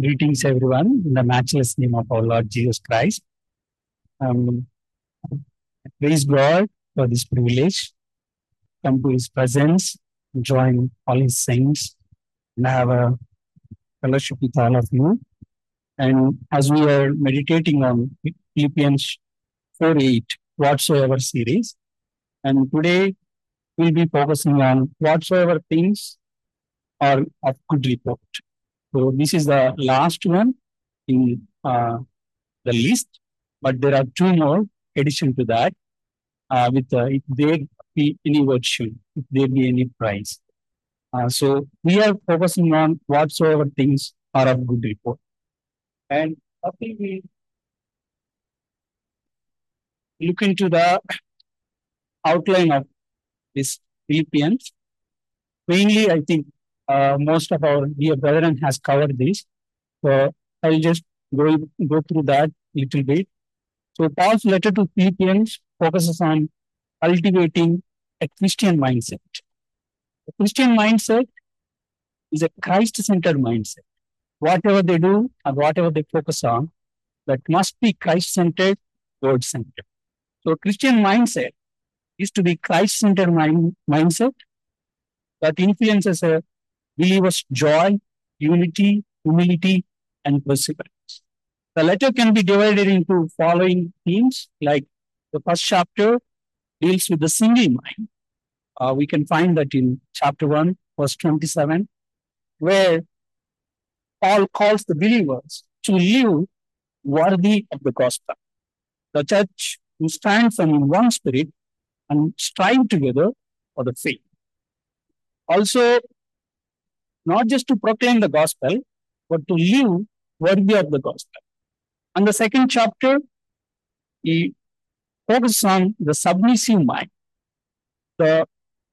Greetings, everyone, in the matchless name of our Lord Jesus Christ. Um, Praise God for this privilege. Come to His presence, join all His saints, and have a fellowship with all of you. And as we are meditating on Philippians 4:8, whatsoever series, and today we'll be focusing on whatsoever things are of good report. So this is the last one in the list, but there are two more addition to that. With if there be any virtue, if there be any price. So we are focusing on whatsoever things are of good report. And after we look into the outline of this Philippians, mainly I think most of our dear brethren has covered this. So I'll just go through that little bit. So Paul's letter to Philippians focuses on cultivating a Christian mindset. The Christian mindset is a Christ-centered mindset. Whatever they do and whatever they focus on, that must be Christ-centered, word-centered. So Christian mindset is to be Christ-centered mindset that influences a believer's joy, unity, humility, and perseverance. The letter can be divided into following themes, like the first chapter deals with the single mind. We can find that in chapter 1, verse 27, where Paul calls the believers to live worthy of the gospel. The church who stands in one spirit and strive together for the faith. Also, not just to proclaim the gospel, but to live worthy of the gospel. And the second chapter, he focuses on the submissive mind. The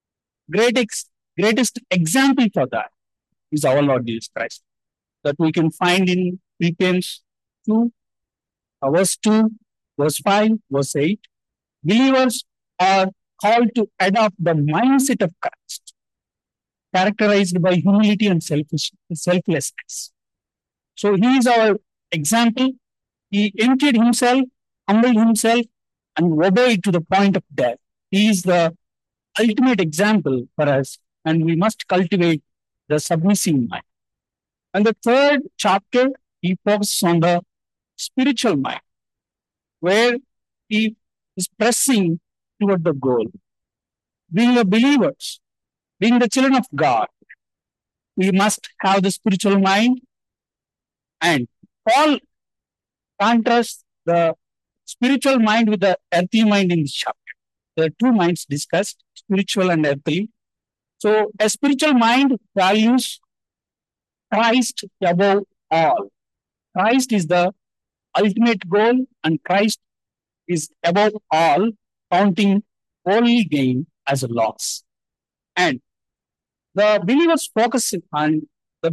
greatest example for that is our Lord Jesus Christ, that we can find in Philippians 2, verse 2, verse 5, verse 8. Believers are called to adopt the mindset of Christ, characterized by humility and selflessness. So he is our example. He emptied himself, humbled himself, and obeyed to the point of death. He is the ultimate example for us, and we must cultivate the submissive mind. And the third chapter, he focuses on the spiritual mind, where he is pressing toward the goal. Being the believers, being the children of God, we must have the spiritual mind. And Paul contrasts the spiritual mind with the earthly mind in this chapter. There are two minds discussed, spiritual and earthly. So a spiritual mind values Christ above all. Christ is the ultimate goal, and Christ is above all, counting only gain as a loss. And the believer's focus is on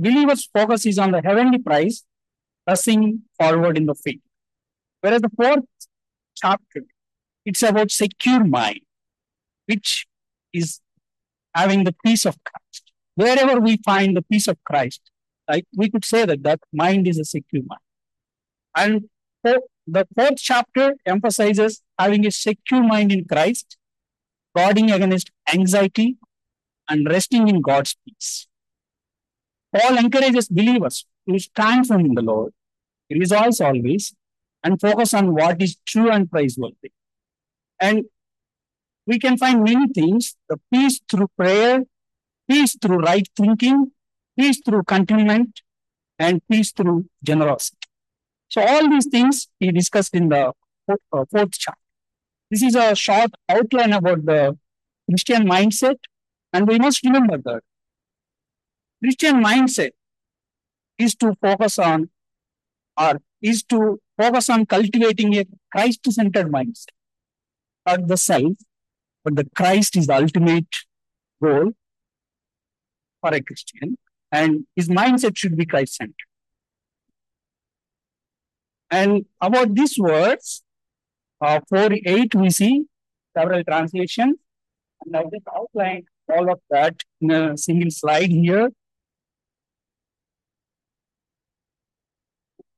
the heavenly prize, pressing forward in the faith. Whereas the fourth chapter, it's about secure mind, which is having the peace of Christ. Wherever we find the peace of Christ, like we could say that mind is a secure mind. And the fourth chapter emphasizes having a secure mind in Christ, guarding against anxiety, and resting in God's peace. Paul encourages believers to stand firm in the Lord, rejoice always, and focus on what is true and praiseworthy. And we can find many things: the peace through prayer, peace through right thinking, peace through contentment, and peace through generosity. So all these things he discussed in the fourth chapter. This is a short outline about the Christian mindset, and we must remember that Christian mindset is to focus on cultivating a Christ-centered mindset, not the self, but the Christ is the ultimate goal for a Christian, and his mindset should be Christ-centered. And about these words, 4:8, we see several translations, and I just outlined all of that in a single slide here.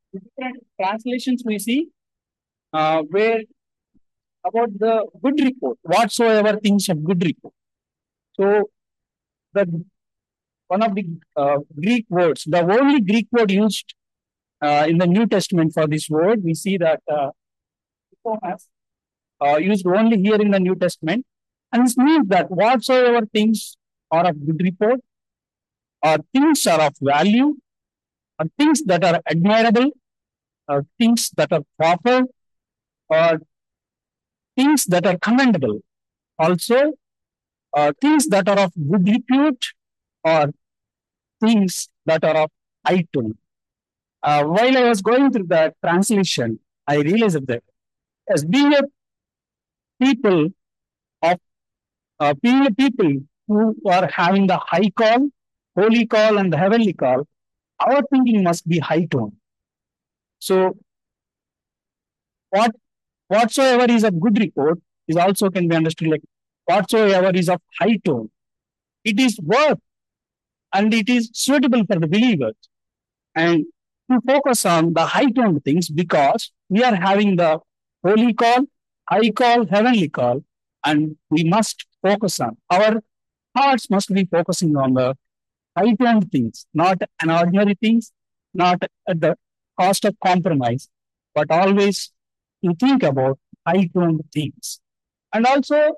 different translations we see where about the good report, whatsoever things of good report. So the one of the Greek words, the only Greek word used in the New Testament for this word, we see that Thomas used only here in the New Testament, and this means that whatsoever things are of good report, or things are of value, or things that are admirable, or things that are proper, or things that are commendable. Also, things that are of good repute, or things that are of high tone. While I was going through the translation, I realized that as being a people of being a people who are having the high call, holy call, and the heavenly call, our thinking must be high tone. So what whatsoever is a good report is also can be understood like whatsoever is of high tone. It is worth and it is suitable for the believers. And to focus on the high tone things because we are having the holy call, high call, heavenly call, and we must focus on our hearts must be focusing on the high tone things, not an ordinary things, not at the cost of compromise, but always to think about high tone things. And also,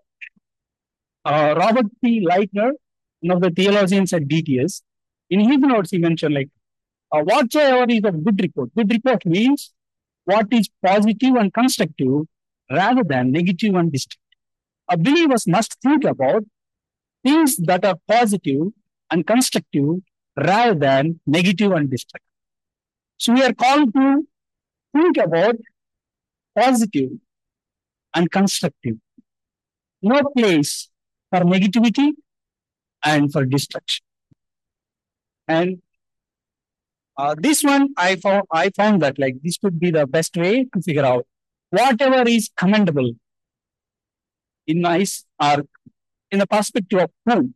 Robert P. Leitner, one of the theologians at DTS, in his notes, he mentioned like whatsoever is a good report. Good report means what is positive and constructive rather than negative and destructive. A believers must think about things that are positive and constructive rather than negative and destructive. So we are called to think about positive and constructive. No place for negativity and for destruction. And this one I found that like this could be the best way to figure out whatever is commendable in eyes or in the perspective of whom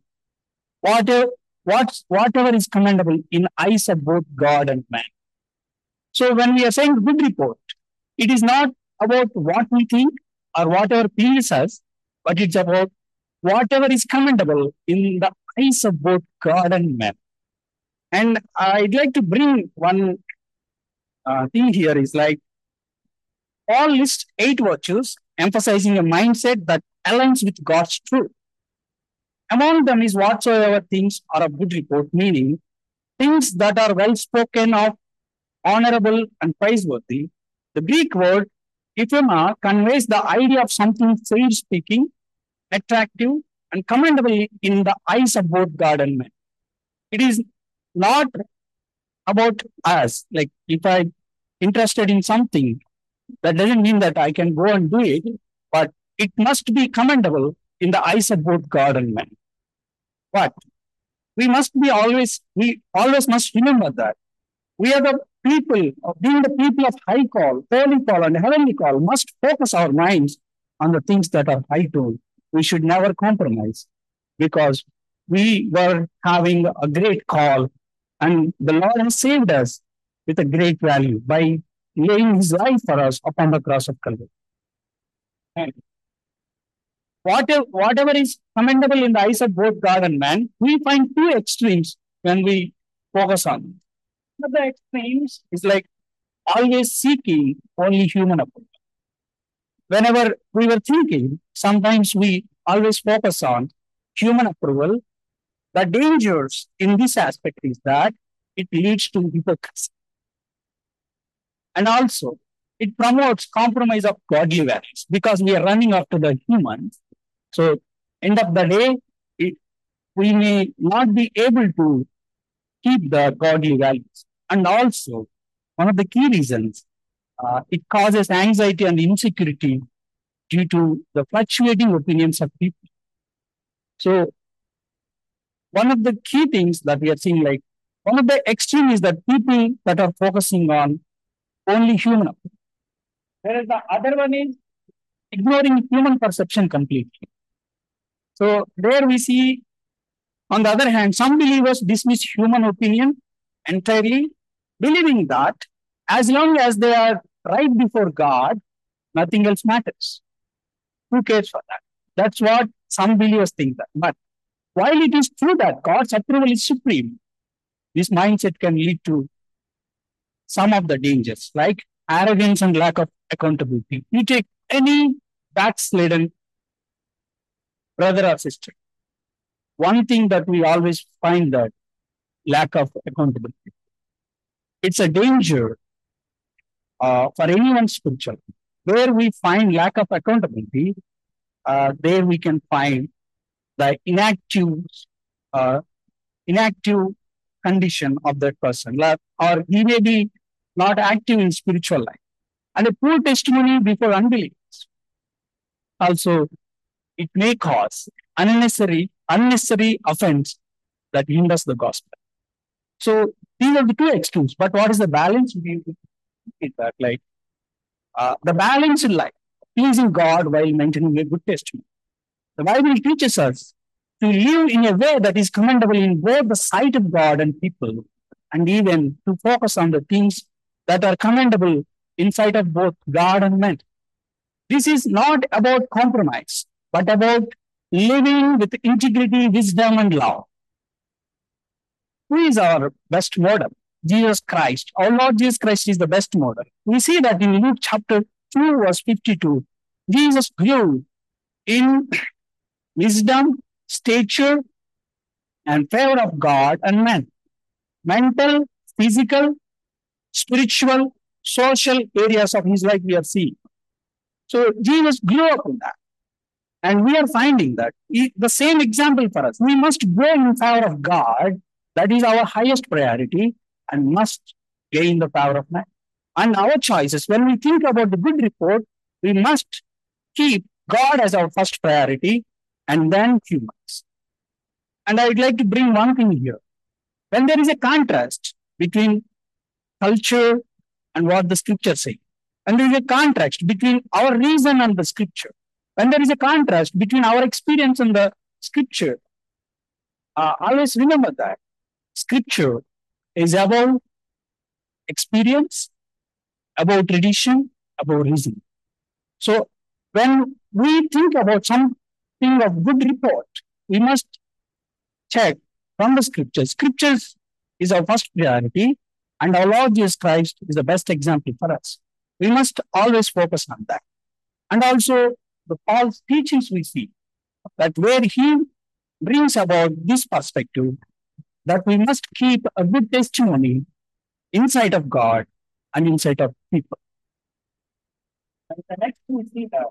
whatever is commendable in eyes of both God and man. So when we are saying good report, it is not about what we think or whatever pleases us, but it's about whatever is commendable in the eyes of both God and man. And I'd like to bring one thing here is like Paul lists 8 virtues, emphasizing a mindset that aligns with God's truth. Among them is whatsoever things are of good report, meaning things that are well spoken of, honorable, and praiseworthy. The Greek word euphema conveys the idea of something fair speaking, attractive, and commendable in the eyes of both God and man. It is not about us. Like if I'm interested in something, that doesn't mean that I can go and do it, but it must be commendable in the eyes of both God and man. But we always must remember that we are the people, being the people of high call, holy call, and heavenly call, must focus our minds on the things that are high tone. We should never compromise because we were having a great call and the Lord has saved us with a great value by laying his life for us upon the cross of Calvary. And whatever is commendable in the eyes of both God and man, we find 2 extremes when we focus on. One of the extremes is like always seeking only human approval. Whenever we were thinking, sometimes we always focus on human approval. The dangers in this aspect is that it leads to hypocrisy. And also, it promotes compromise of godly values because we are running after the humans. So, end of the day, we may not be able to keep the godly values. And also, one of the key reasons, it causes anxiety and insecurity due to the fluctuating opinions of people. So, one of the key things that we are seeing, like one of the extreme is that people that are focusing on only human approval. Whereas the other one is ignoring human perception completely. So there we see, on the other hand, some believers dismiss human opinion entirely, believing that As long as they are right before God, nothing else matters. Who cares for that? That's what some believers think that. But while it is true that God's approval is supreme, this mindset can lead to some of the dangers, like arrogance and lack of accountability. You take any backslidden brother or sister, one thing that we always find that lack of accountability. It's a danger for anyone spiritual. Where we find lack of accountability, there we can find the uh, inactive condition of that person, or he may be not active in spiritual life, and a poor testimony before unbelievers. Also, it may cause unnecessary offense that hinders the gospel. So these are the two extremes. But what is the balance? We that like the balance in life, pleasing God while maintaining a good testimony. The Bible teaches us to live in a way that is commendable in both the sight of God and people, and even to focus on the things that are commendable in sight of both God and men. This is not about compromise, but about living with integrity, wisdom, and love. Who is our best model? Jesus Christ. Our Lord Jesus Christ is the best model. We see that in Luke chapter 2, verse 52. Jesus grew in wisdom, stature, and favor of God and men. Mental, physical, spiritual, social areas of his life we are seeing. So Jesus grew up in that. And we are finding that the same example for us. We must grow in favor of God. That is our highest priority, and must gain the power of man. And our choices, when we think about the good report, we must keep God as our first priority and then humans. And I would like to bring one thing here. When there is a contrast between culture and what the scripture says, and there is a contrast between our reason and the scripture, when there is a contrast between our experience and the scripture, always remember that scripture is about experience, about tradition, about reason. So when we think about something of good report, we must check from the scriptures. Scriptures is our first priority, and our Lord Jesus Christ is the best example for us. We must always focus on that. And also the Paul's teachings we see that where he brings about this perspective, that we must keep a good testimony inside of God and inside of people. And the next we see that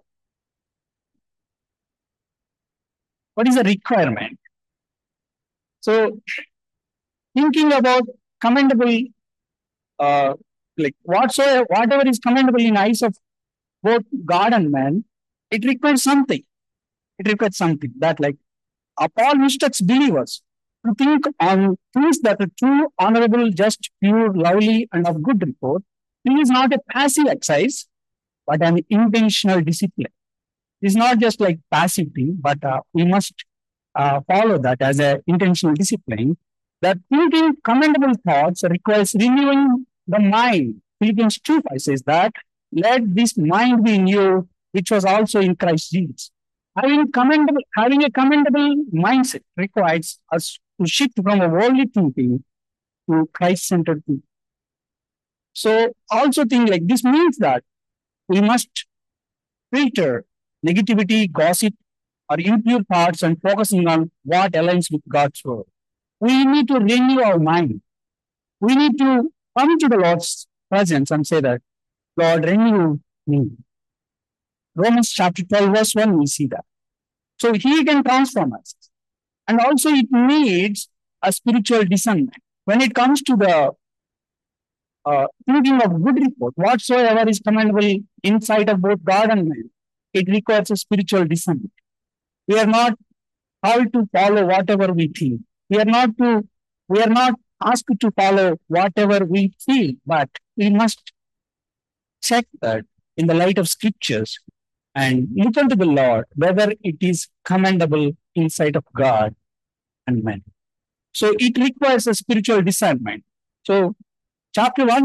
what is a requirement. So thinking about commendable, like whatever is commendable in eyes of both God and man, it requires something. It requires something that like Paul instructs believers to think on things that are true, honorable, just, pure, lovely, and of good report. This is not a passive exercise, but an intentional discipline. It's not just like passive thing, but we must follow that as an intentional discipline. That thinking commendable thoughts requires renewing the mind. Philippians 2:5 says that, let this mind be in you, which was also in Christ Jesus. Having a commendable mindset requires us to shift from a worldly thinking to Christ-centered thinking. So also think like this means that we must filter negativity, gossip, or impure thoughts and focusing on what aligns with God's word. We need to renew our mind. We need to come to the Lord's presence and say that, Lord, renew me. Romans chapter 12, verse 1, we see that. So he can transform us. And also it needs a spiritual discernment. When it comes to the thinking of good report, whatsoever is commendable in sight of both God and man, it requires a spiritual discernment. We are not called to follow whatever we think. We are not asked to follow whatever we feel, but we must check that in the light of scriptures and look unto the Lord whether it is commendable in sight of God and men. So it requires a spiritual discernment. So chapter 1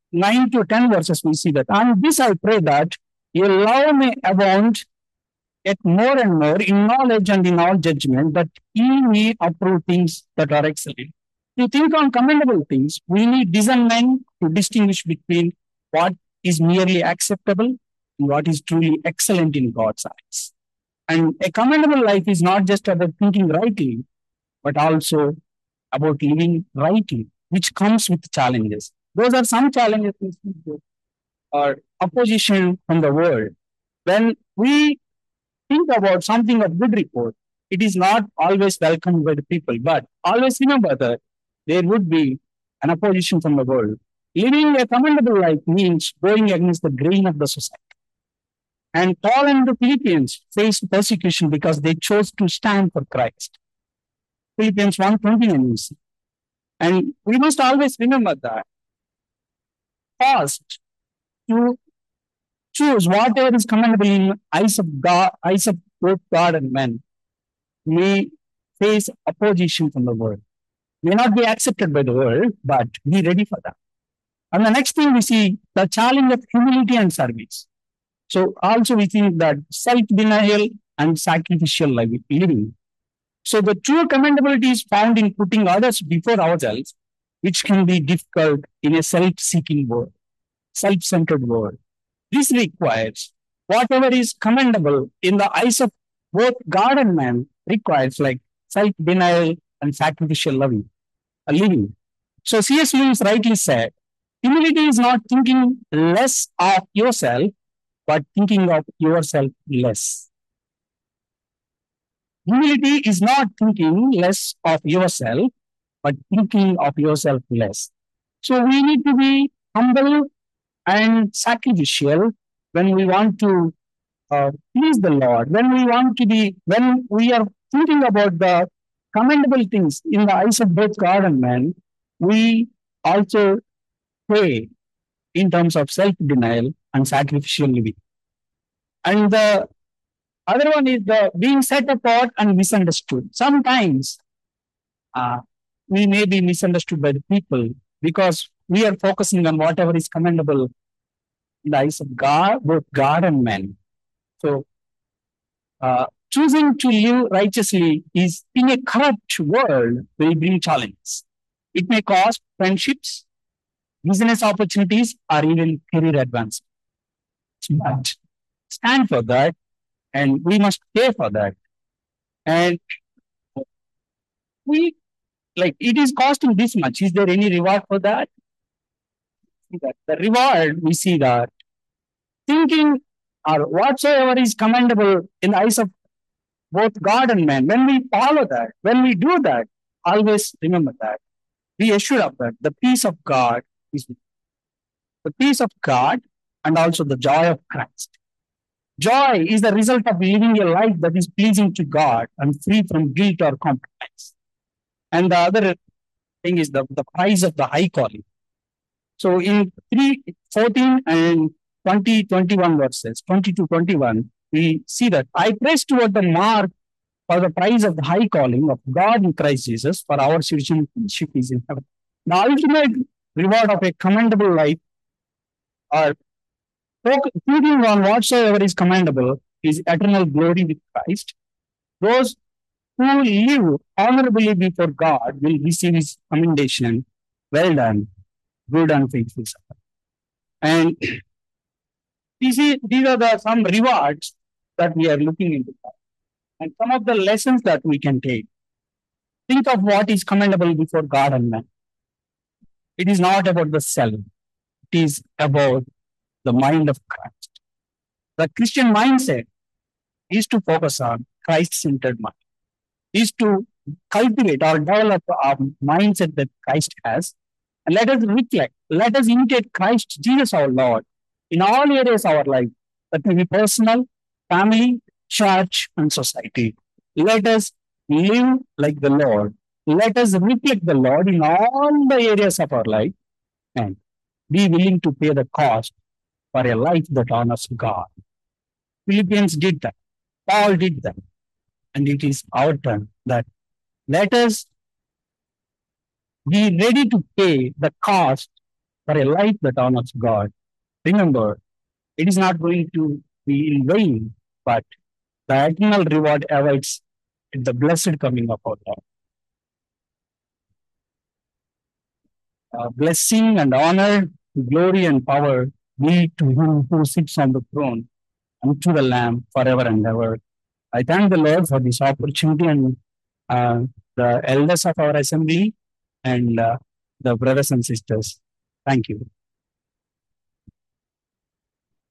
9 to 10 verses, we see that. And this I pray that your love may abound yet more and more in knowledge and in all judgment, that ye may approve things that are excellent. To think on commendable things, we need discernment to distinguish between what is merely acceptable and what is truly excellent in God's eyes. And a commendable life is not just about thinking rightly, but also about living rightly, which comes with challenges. Those are some challenges or opposition from the world. When we think about something of good report, it is not always welcomed by the people, but always remember that there would be an opposition from the world. Living a commendable life means going against the grain of the society. And Paul and the Philippians faced persecution because they chose to stand for Christ. Philippians 1:29 you see. And we must always remember that. First, to choose whatever is commendable in eyes of God, eyes of both God and men, may face opposition from the world. May not be accepted by the world, but be ready for that. And the next thing we see the challenge of humility and service. So also we think that self-denial and sacrificial living. So the true commendability is found in putting others before ourselves, which can be difficult in a self-seeking world, self-centered world. This requires whatever is commendable in the eyes of both God and man requires like self-denial and sacrificial living. So C.S. Lewis rightly said, humility is not thinking less of yourself, but thinking of yourself less. Humility is not thinking less of yourself, but thinking of yourself less. So we need to be humble and sacrificial when we want to please the Lord, when we are thinking about the commendable things in the eyes of both God and man, we also pray in terms of self-denial and sacrificial living. And the other one is the being set apart and misunderstood. Sometimes we may be misunderstood by the people because we are focusing on whatever is commendable in the eyes of God, both God and man. So, choosing to live righteously is in a corrupt world will bring challenges. It may cost friendships, business opportunities, or even career advancement. But stand for that, and we must pay for that. And we like it is costing this much. Is there any reward for that? The reward we see that thinking or whatsoever is commendable in the eyes of both God and man, when we follow that, when we do that, always remember that. Be assured of that. The peace of God is the peace of God and also the joy of Christ. Joy is the result of living a life that is pleasing to God and free from guilt or compromise. And the other thing is the price of the high calling. So in 3:14 and 20:21 verses, 20-21, we see that I press toward the mark for the prize of the high calling of God in Christ Jesus, for our citizenship is in heaven. The ultimate reward of a commendable life or thinking on whatsoever is commendable is eternal glory with Christ. Those who live honorably before God will receive his commendation. Well done, good and faithful servant. And these are some rewards that we are looking into. And some of the lessons that we can take. Think of what is commendable before God and man. It is not about the self. It is about the mind of Christ. The Christian mindset is to focus on Christ-centered mind. Is to cultivate or develop a mindset that Christ has. And let us reflect. Let us imitate Christ, Jesus our Lord, in all areas of our life. That may be personal, family, church, and society. Let us live like the Lord. Let us reflect the Lord in all the areas of our life and be willing to pay the cost for a life that honors God. Philippians did that. Paul did that. And it is our turn that let us be ready to pay the cost for a life that honors God. Remember, it is not going to be in vain, but the eternal reward awaits at the blessed coming of our Lord. Blessing and honor, glory and power be to him who sits on the throne and to the Lamb forever and ever. I thank the Lord for this opportunity and the elders of our assembly and the brothers and sisters. Thank you.